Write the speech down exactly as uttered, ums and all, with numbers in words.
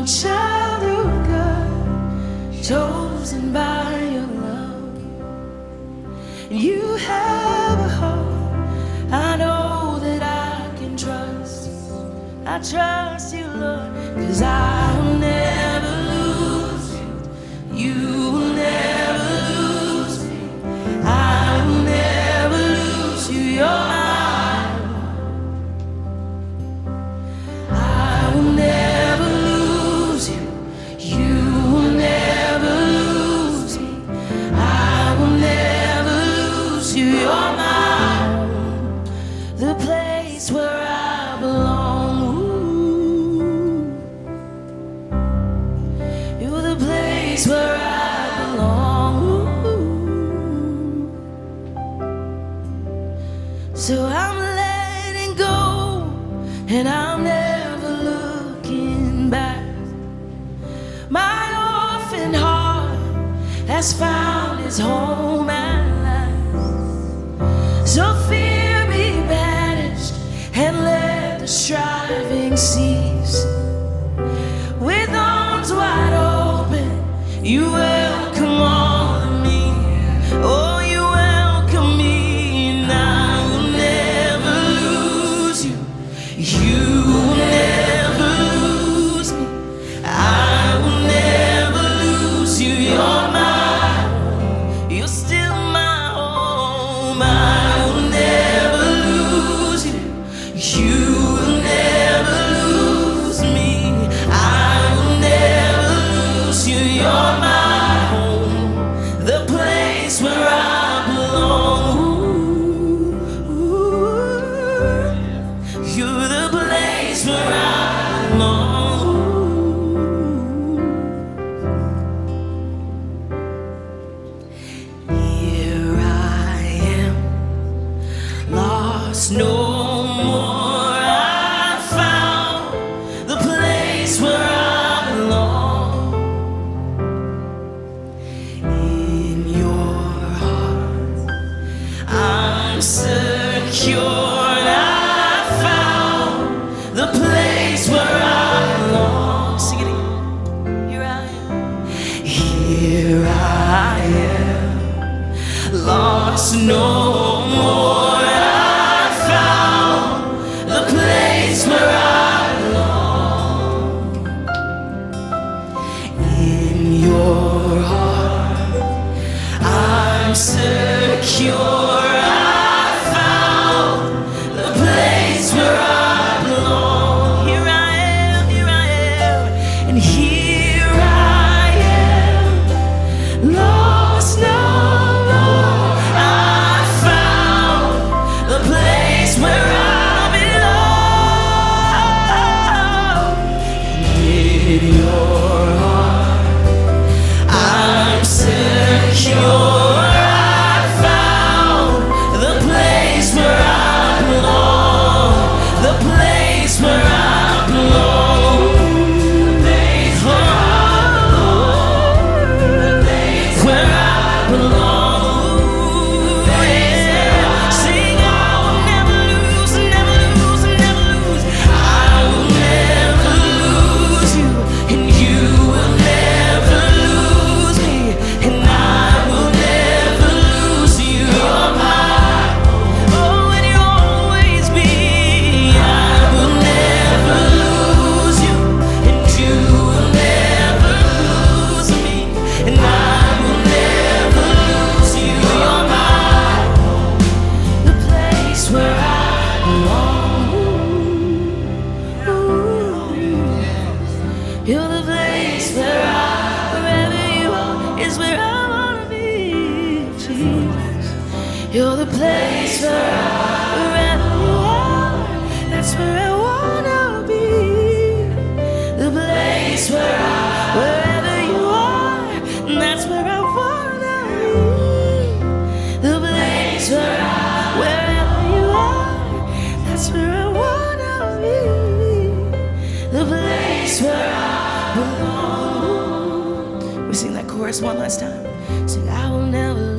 a child of God, chosen by your love. You have a heart I know that I can trust. I trust you, Lord, 'cause I will never lose you. You will never lose me. I will never lose you. You're mine. I will never lose you. You will never lose me. I will never lose you. You're mine. The place where I belong. You're the place where I belong. So I'm letting go, and I'm never looking back. My orphan heart has found its home at last. So fear be banished, and let the striving cease. With arms wide open, you welcome all of me. Oh, you welcome me, and I will never lose you. You will never lose me. I will never lose you. You're mine. You're still my home. I will never lose you. You will never lose me. I will never lose you. You're my home, the place where I belong. You're the place where I belong. Here I am, lost no more. I found the place where I belong. In your heart, I'm secured. I found the place where I belong. Sing it again. Here I am. Here I am, lost no more. I found the place where I belong. In your heart, I'm secure. I found the place where I belong. Here I am, here I am, and here I am, lost no more. I found the place where I belong. In your heart, I'm secure. I found the place where I belong. The place where I belong. The place where I belong. The place where I belong. Yeah. Sing, I will never lose, never lose, never lose. I will never lose you, and you will never lose me, and I will never lose you. You're mine. Oh, and you'll always be. I will never lose you, and you will never lose me, and I will never lose you. You're mine, the place where I belong. You're the place where I, wherever you are, is where I wanna be, Jesus. You're the place where I, wherever you are, that's where I wanna be. The place where I, wherever you are, that's where I wanna be. The place where I, wherever you are, that's where I wanna be. The place where I belong. We sing that chorus one last time. Sing, I will never